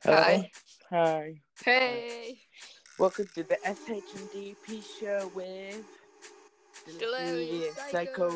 Hello. Hi. Hi. Hey. Welcome to the SH&DP show with Delirious Psycho.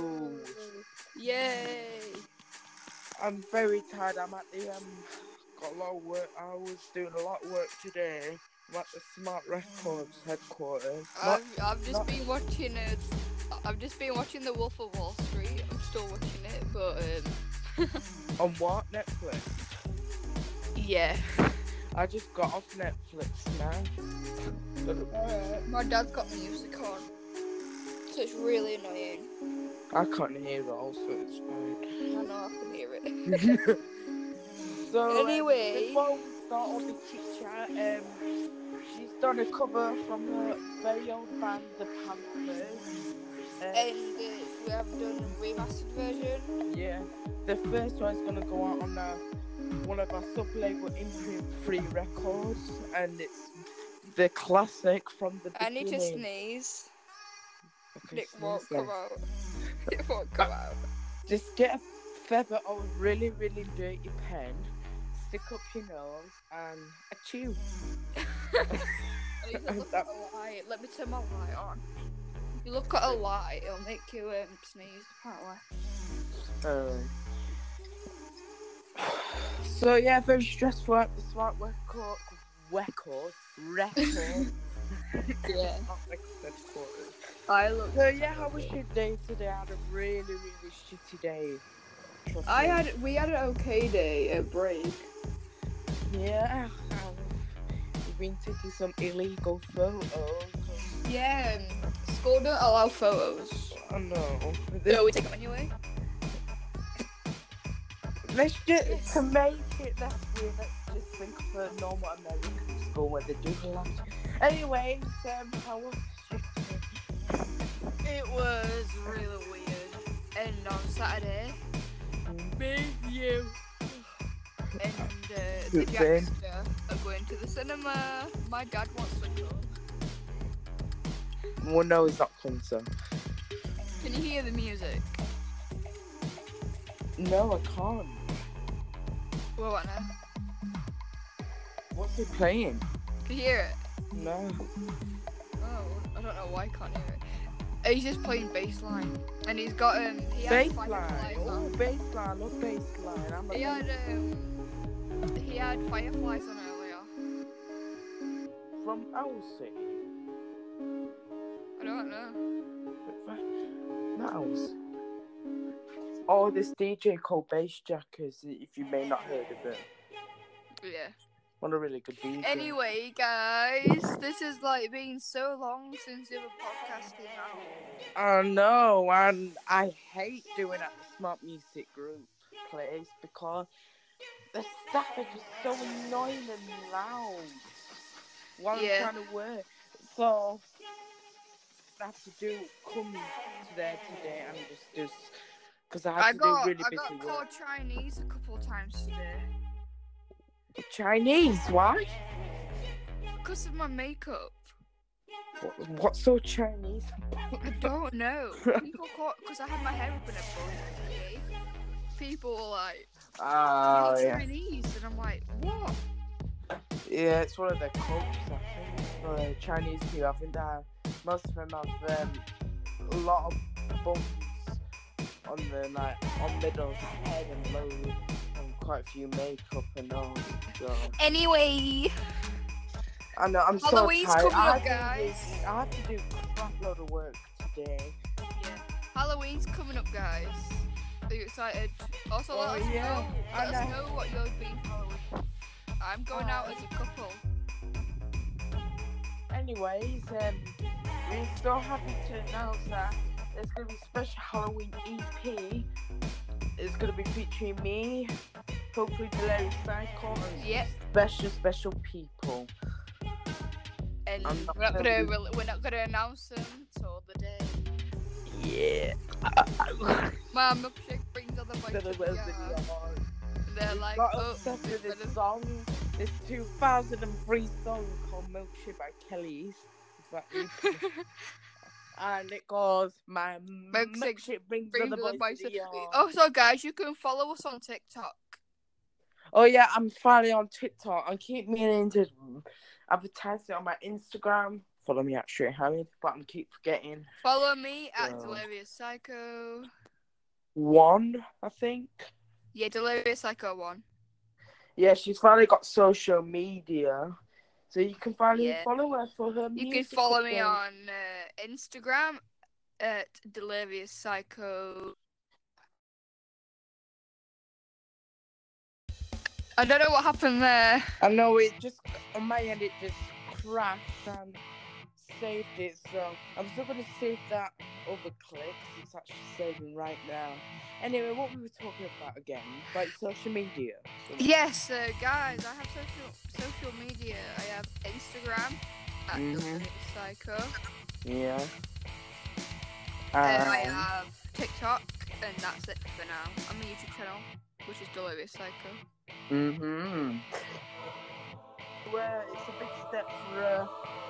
Yay. I'm very tired. I'm at the got a lot of work. I was doing a lot of work today. I'm at the Smart Records headquarters. I've just been watching it. I've just been watching The Wolf of Wall Street. I'm still watching it, but On what? Netflix? yeah. I just got off Netflix now. My dad's got music on, so it's really annoying. I can't hear it all, so it's fine. I know I can hear it. So Anyway. before we start all the chit chat, she's done a cover from her very old band, The Panthers. And we have done a remastered version. Yeah, the first one's gonna go out on one of our sub-label Imprint Free Records, and it's the classic from the beginning. I need to sneeze. Okay, It won't come out. It won't come out. Just get a feather or a really, really dirty pen, stick up your nose, and achoo. I need to look at a light. Let me turn my light on. If you look at a light, it'll make you sneeze, apparently. So yeah, very stressful at the Smart Record. Yeah. Headquarters. I look. So yeah, how was your day today? I had a really, really shitty day. We had an okay day, a break. Yeah, we've been taking some illegal photos. Yeah, school don't allow photos. I know. So we take them anyway. Let's just to make it less weird. Let's just think of a normal American school where they do a lot. Anyways, how was it? It was really weird. And on Saturday, me, you, and the Jackster are going to the cinema. My dad wants to go. Well, no, he's not coming, so. Can you hear the music? No, I can't. Well, what now? What's he playing? Can you hear it? No. Oh, I don't know why I can't hear it. He's just playing bassline, and he's got he had fireflies bassline. on. Oh, bassline. Love bassline. He had fireflies on earlier. From Elsie. I don't know. Not Elsie. Oh, this DJ called Bassjackers, if you may not heard of it. Yeah. What a really good DJ. Anyway, guys, this has been so long since the other podcast came out. I know, and I hate doing at the Smart Music Group place because the staff are just so annoying and loud while I'm trying to work. So I have to come to there today and just because I have to do really busy work. I got called Chinese a couple of times today. Chinese? Why? Because of my makeup. What's so Chinese? I don't know. People because I had my hair up in a bun. People were like, "You're Chinese," and I'm like, "What?" Yeah, it's one of their cultures, I think. For Chinese people, I think that most of them have a lot of bumps on the on middle head and low, and quite a few makeup and all. So. Anyway, I know I'm Halloween's so tired. coming up, guys. I have to do a crap load of work today. Yeah, Halloween's coming up, guys. Are you excited? Also, let us know what you're being for Halloween. I'm going out as a couple. Anyways, we're so happy to announce that there's going to be a special Halloween EP. It's going to be featuring me, hopefully Delirious Psycho, and special people. And we're not gonna announce them till the day. Yeah. My milkshake brings other boys to the yard. They're like, obsessed with this song, this 2003 song called Milkshake by Kelly's. And it goes, my milkshake brings other boys to the yard. Also, guys, you can follow us on TikTok. Oh yeah, I'm finally on TikTok. I keep meaning to advertise it on my Instagram. Follow me at Straight Hamid, but I keep forgetting. Follow me at So, Delirious Psycho. one, I think. Yeah, Delirious Psycho 1. Yeah, she's finally got social media, so you can finally Yeah. follow her for her You music. can follow me updates. on Instagram at Delirious Psycho. I don't know what happened there. I know it just on my end it just crashed and saved it, so I'm still gonna save that other clip. It's actually saving right now. Anyway, what we were talking about again, like social media. Yes, guys, I have social media. I have Instagram at Delirious Psycho. Yeah. I have TikTok, and that's it for now. I'm a YouTube channel, which is Delirious Psycho. Well, it's a big step for her.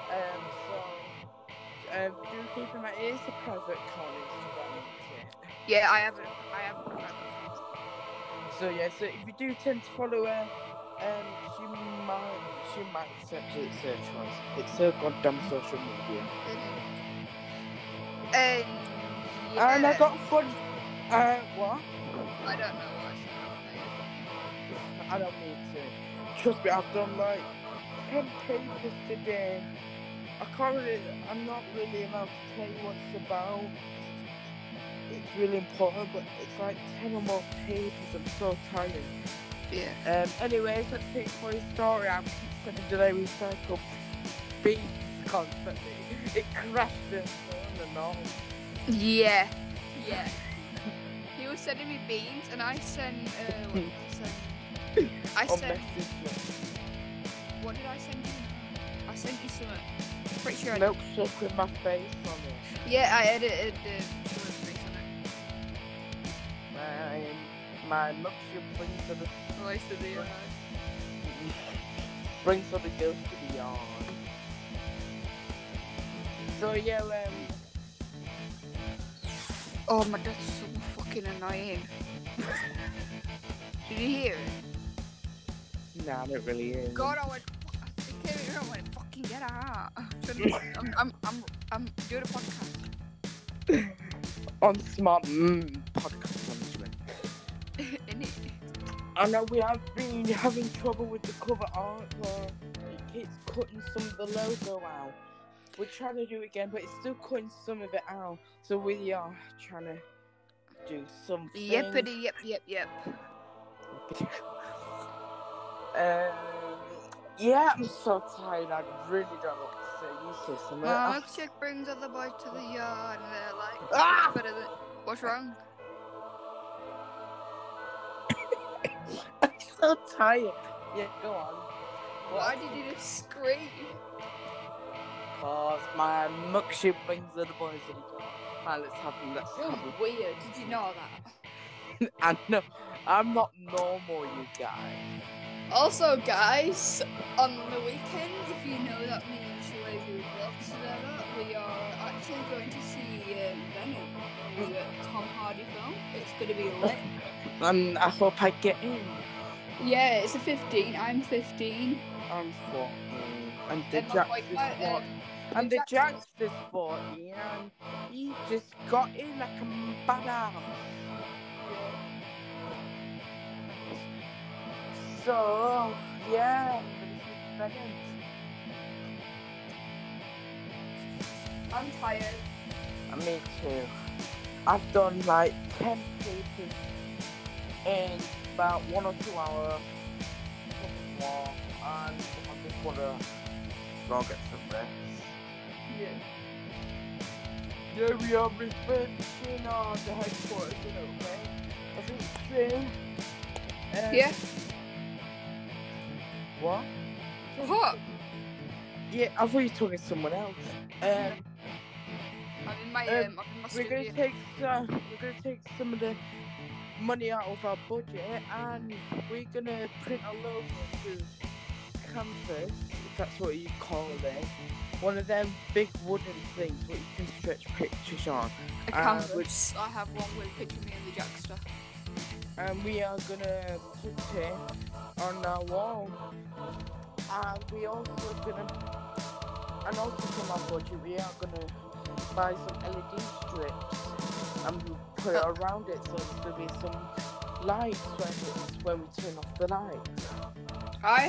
Do keep in mind it is a private account Instagram, isn't it? Yeah, I have a private account. So yeah, so if you do tend to follow her, she might accept it search wise. It's her goddamn social media. And yeah. And I got fun. What? I don't know what I don't need to. Trust me, I've done like 10 papers today. I'm not really allowed to tell you what it's about. It's really important, but it's like 10 or more papers. I'm so tired. Yeah. Anyways, let's take for your story. I'm sending Delirious Psycho beats constantly. It crashed the phone and all. Yeah. He was sending me beans, and I sent. What did I send? What did I send you? I sent you some. Pretty sure. Milkshake with my face on it. Yeah, I edited someone's face on it. My milkshake brings to the voice of the yard. Brings all the girls to the yard. So yeah, Oh my, that's so fucking annoying. Did you hear it? Nah, I don't really hear it. God, I went fucking get out. I'm doing a podcast. On Smart Podcast Management. I know we have been having trouble with the cover art where it keeps cutting some of the logo out. We're trying to do it again, but it's still cutting some of it out. So we are trying to do something. Yep. Yeah, I'm so tired. I really don't know what to say. You say something. Milkshake brings other boys to the yard, and they're like, better than... What's wrong? I'm so tired. Yeah, go on. Why did you just scream? Because my milkshake brings other boys to the yard. Right, let's have them. You're weird. Did you know that? I know. I'm not normal, you guys. Also, guys, on the weekend, if you know that me and Shalay do vlogs together, we are actually going to see Venom, the Tom Hardy film. It's going to be lit. And I hope I get in. Yeah, it's a 15. I'm 15. I'm 14. And the Jack's is what? And the Jack's is 14. And he just got in like a badass. So, yeah, I'm tired. Me too. I've done like 10 papers in about 1 or 2 hours. More, and I just want to go get some rest. Yeah, we are refurbishing the headquarters, okay? I think soon. Yeah. What? What? Yeah, I thought you were talking to someone else. I'm in my we're gonna take some of the money out of our budget, and we're gonna print a logo to canvas, if that's what you call it. One of them big wooden things where you can stretch pictures on. A canvas. I have one with a picture of me and the Jackster. And we are gonna put it on our wall. And we also gonna, and also from our budget, we are gonna buy some LED strips and we put it around it so there'll be some lights when we turn off the lights. I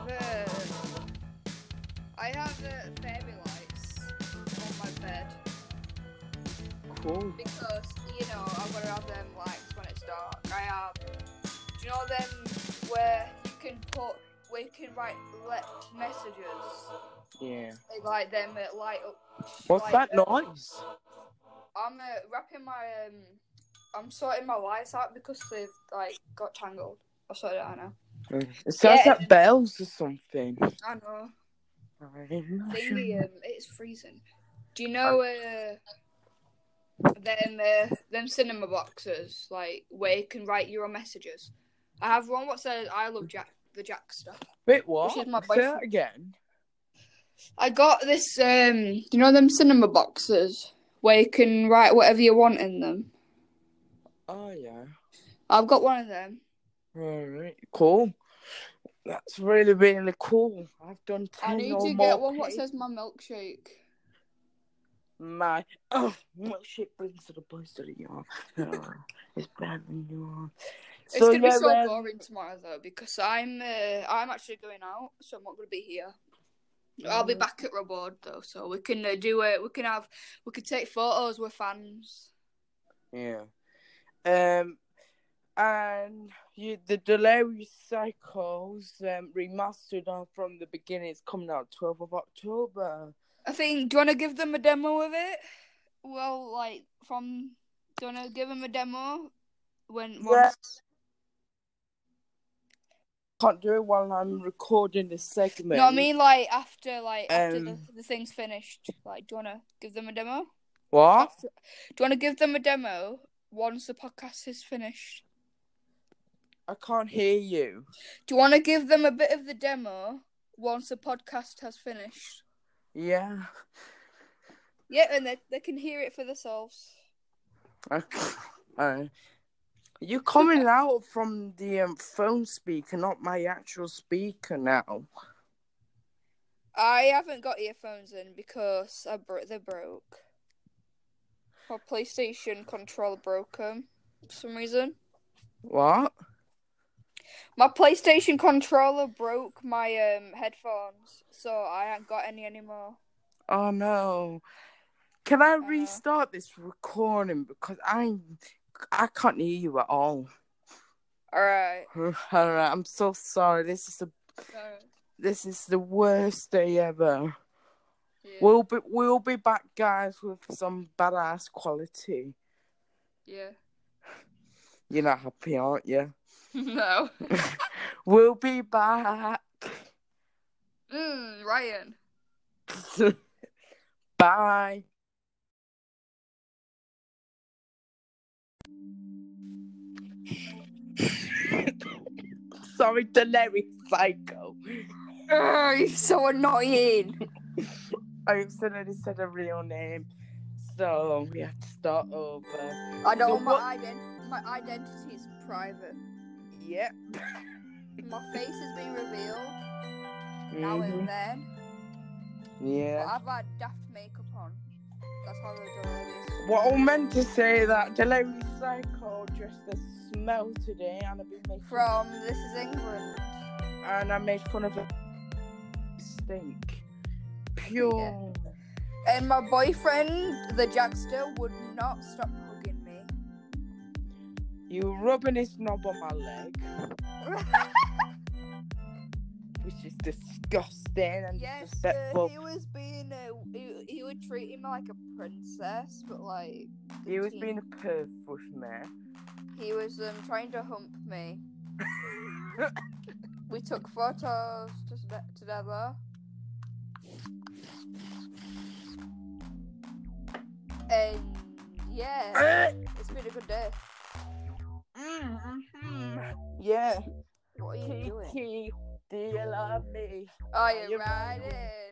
have fairy lights on my bed. Cool. Because, I've got to have them lights when it's dark. I have, do you know them where you can write messages? Yeah. They like them light up. What's that noise? I'm wrapping I'm sorting my lights out because they've got tangled. I'll sort it out now. It sounds like bells or something. I know. It's freezing. Do you know them cinema boxes where you can write your own messages? I have one what says "I love Jack the Jackster." Wait, what? Which is my Say boyfriend. that again. I got this. Do you know them cinema boxes where you can write whatever you want in them? Oh yeah. I've got one of them. Alright, cool. That's really, really cool. I've done 10 I need or to more get one what says my milkshake. My milkshake brings the boys to the yard. It's bad when you're. It's gonna be so boring tomorrow though because I'm actually going out, so I'm not gonna be here. I'll be back at Reward though, so we can do it. We can take photos with fans. Yeah. And the Delirious Cycles remastered on from the beginning. It's coming out 12th of October. I think. Do you want to give them a demo of it? Well, do you want to give them a demo once? Can't do it while I'm recording this segment. No, I mean after the thing's finished. Do you want to give them a demo? What? Do you want to give them a demo once the podcast is finished? I can't hear you. Do you want to give them a bit of the demo once the podcast has finished? Yeah. Yeah, and they can hear it for themselves. Okay. You're coming out from the phone speaker, not my actual speaker now. I haven't got earphones in because they're broke. My PlayStation controller broke them for some reason. What? My PlayStation controller broke my headphones, so I haven't got any anymore. Oh no. Can I restart this recording because I can't hear you at all. Alright. Alright, I'm so sorry. This is the worst day ever. Yeah. We'll be back, guys, with some badass quality. Yeah. You're not happy, aren't you? No. We'll be back. Ryan. Bye. Sorry, Delirious Psycho. You're so annoying. I accidentally said a real name, so we have to start over. I know my identity is private. Yep. My face has been revealed now and then. Yeah. But I've had daft makeup on. That's how they're doing this. Well, I meant to say that Delirious Psycho just the smell today, and I've been making from This Is England, and I made fun of it. Stink. Pure. Yeah. And my boyfriend, the Jackster, would not stop hugging me. You rubbing his knob on my leg. Which is disgusting and disrespectful. He was being he would treat him like a princess, but he was being a perv with me. He was trying to hump me. We took photos together. And yeah, it's been a good day. Yeah. What are you doing? Kiki, do you love me? Are you riding?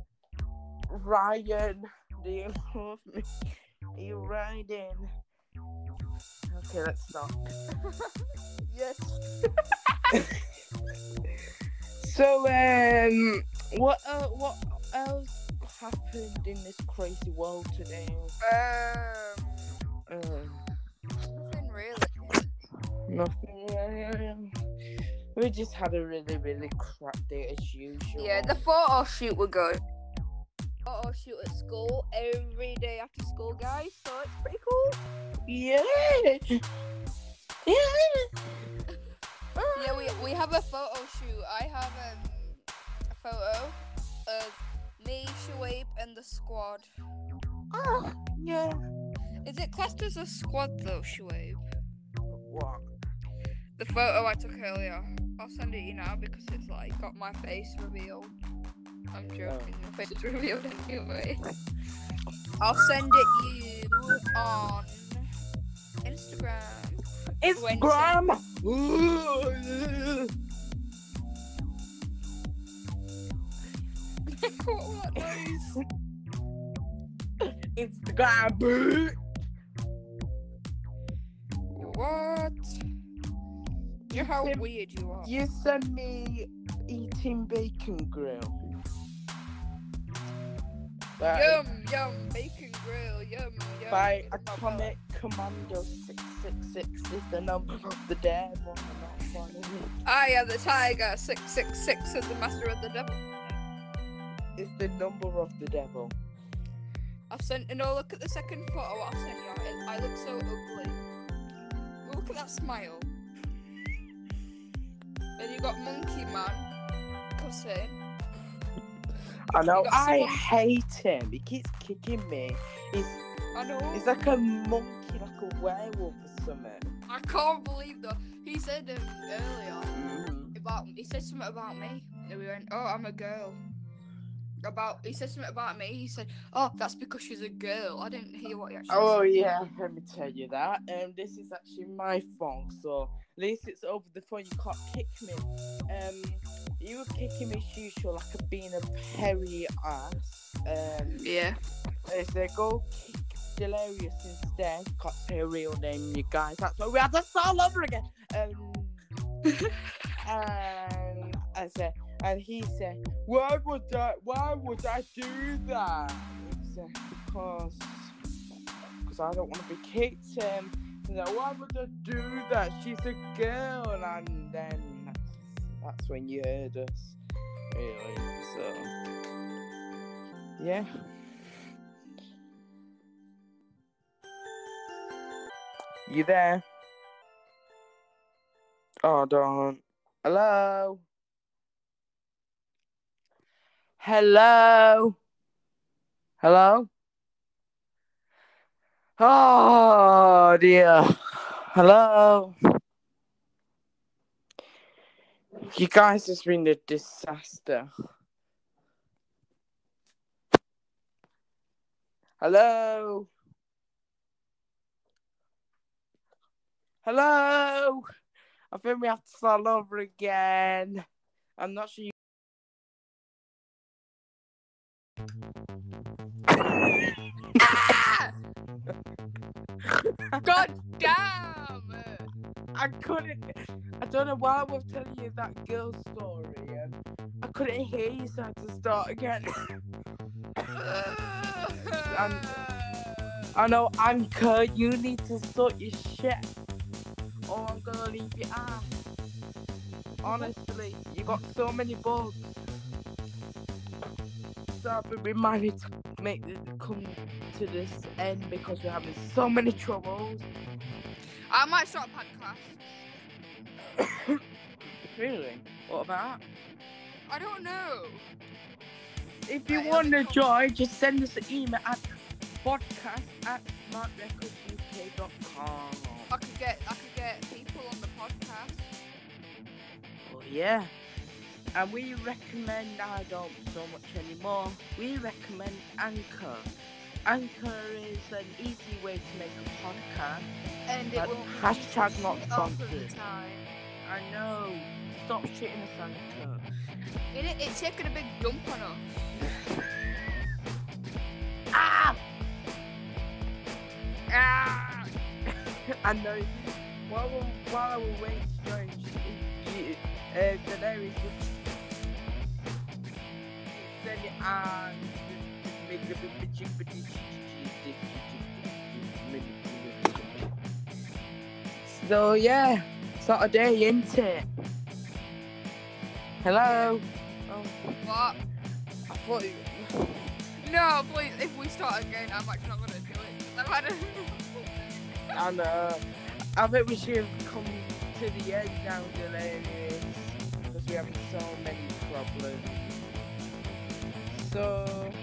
Ryan, do you love me? Are you riding? Okay, let's stop. Yes. So, what else happened in this crazy world today? Nothing really. Nothing. Yeah. We just had a really crap day as usual. Yeah, the photo shoot were good. Photo shoot at school every day after school, guys. So it's pretty cool. Yeah. Yeah, we have a photo shoot. I have a photo of me, Shuaib, and the squad. Oh, yeah. Is it classed as a squad though, Shuaib? What? The photo I took earlier. I'll send it you now because it's like got my face revealed. I'm joking, my face is revealed anyway. I'll send it you on Instagram. Instagram. What noise? Instagram. What? You know how weird you are. You sent me eating bacon grill. Yum, bacon grill, yum. By Atomic Commando 666 is the number of the devil. I am the tiger, 666 is the master of the devil. It's the number of the devil. I've sent, no, look at the second photo I've sent you. I look so ugly. Look at that smile. Then you got Monkey Man, cussing. I know, I hate him. He keeps kicking me. I know. He's like a monkey, like a werewolf or something. I can't believe that. He said earlier he said something about me. And we went, oh, I'm a girl. He said something about me. He said, oh, that's because she's a girl. I didn't hear what he actually said. Oh, yeah, let me tell you that. This is actually my phone, so at least it's over the phone. You can't kick me. You were kicking me as usual, like a being a hairy ass. Yeah. They said, go kick Delirious instead. Can't say a real name, you guys. That's why we had to start all over again. And he said, why would I do that? He said, because I don't want to be kicked. He said, why would I do that? She's a girl. And then that's when you heard us, really. So, yeah. You there? Oh, don't. Hello? Hello? Hello? Oh, dear. Hello? You guys has been a disaster. Hello? Hello? I think we have to start over again. I'm not sure you... God damn! I don't know why I was telling you that girl story. I couldn't hear you, so I had to start again. I know, Anchor, you need to sort your shit, or I'm gonna leave your ass. Honestly, you got so many bugs. So I've been reminded to make this come to this end because we're having so many troubles. I might start a podcast. Really? What about? I don't know. If you want to join, just send us an email at podcast@smartrecordsuk.com. I could get people on the podcast. Oh yeah. And we recommend, I don't so much anymore, we recommend Anchor. Anchor is an easy way to make a podcast. And it will hashtag not sponsored. sponsored. I know. Stop shitting us, Anchor. It's taking a big dump on us. Ah! Ah! I know. While I was waiting to join, Daenerys and so yeah, Saturday, isn't it? Hello. Oh, What? I thought you... No, please, if we start again, I'm actually not gonna do it. I've had a... I know. I think we should have come to the end now, Delaney, because we're having so many problems. So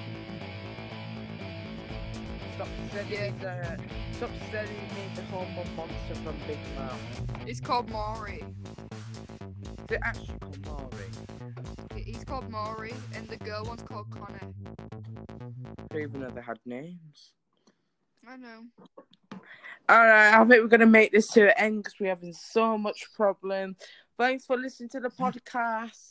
stop sending me the hormone monster from Big Mouth. It's called Maury. Is it actually called Maury? He's called Maury, and the girl one's called Connor. I didn't even know they had names. I know. Alright, I think we're going to make this to an end because we're having so much problem. Thanks for listening to the podcast.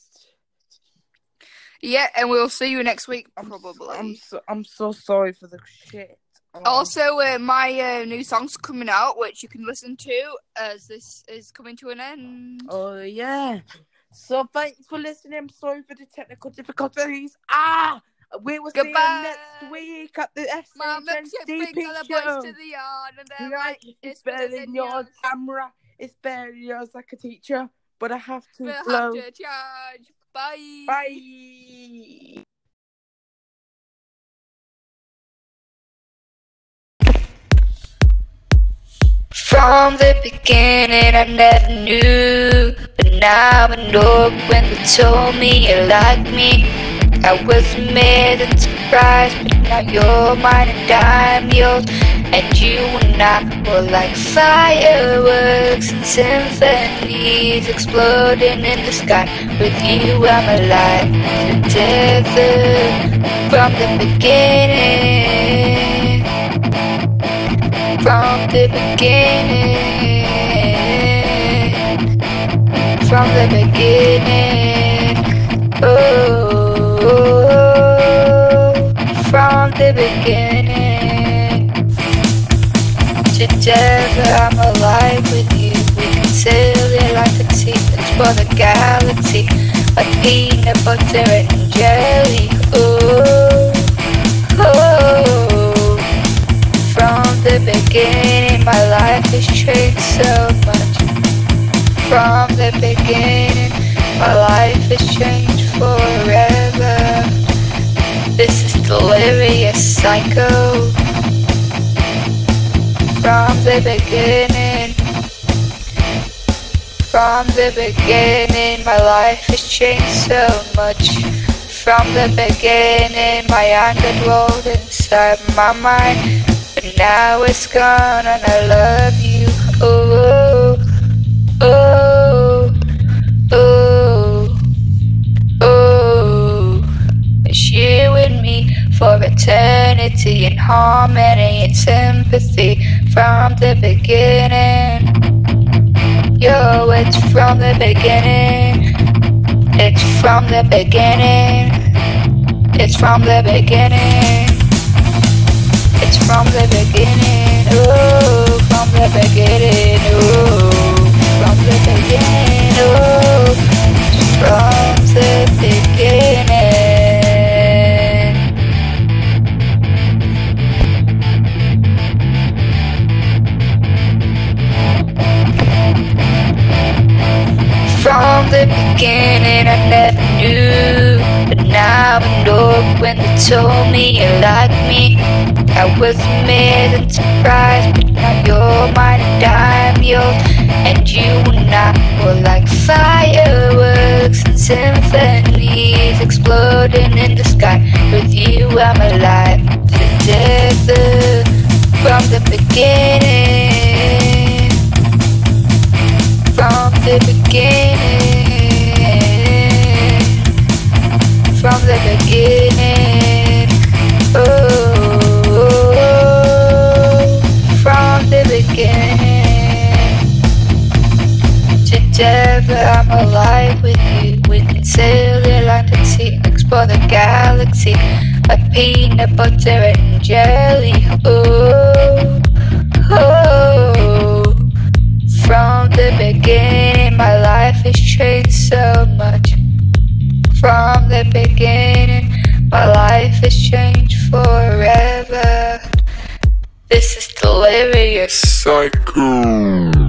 Yeah, and we'll see you next week, probably. I'm so sorry for the shit. Also, my new song's coming out, which you can listen to as this is coming to an end. Oh, yeah. So, thanks for listening. I'm sorry for the technical difficulties. We will see you next week at the SHNDP show. To the yard and they're like, it's better than your camera. It's better than yours like a teacher. But I have to blow. Have to charge. Bye. Bye. From the beginning I never knew, but now I know when they told me you liked me. I was amazed and surprised, but now you're mine and I'm yours. And you and I were like fireworks and symphonies exploding in the sky. With you I'm alive together from the beginning. From the beginning. From the beginning. Oh. From the beginning, together I'm alive with you. We can sail it like a sea, explore the galaxy like peanut butter and jelly. Oh, oh. From the beginning, my life has changed so much. From the beginning, my life has changed forever. This is delirious psycho. From the beginning, my life has changed so much. From the beginning, my anger rolled inside my mind, but now it's gone and I love you. Oh, oh, oh, oh. It's you and me for eternity in harmony and sympathy. From the beginning, yo, it's from the beginning. It's from the beginning. It's from the beginning. It's from the beginning. Oh, from the beginning. Oh, from the beginning. Oh, from the beginning. From the beginning I never knew, but now I know when they told me you liked me. I was amazed and surprised, but now you're mine and I'm yours. And you and I were like fireworks and symphonies exploding in the sky. With you I'm alive together from the beginning. From the beginning, from the beginning, oh, from the beginning. Together I'm alive with you. We can sail the Atlantic Sea, explore the galaxy like peanut butter and jelly. Oh, oh. From the beginning, my life has changed so much. From the beginning, My life has changed forever. This is delirious. Psycho.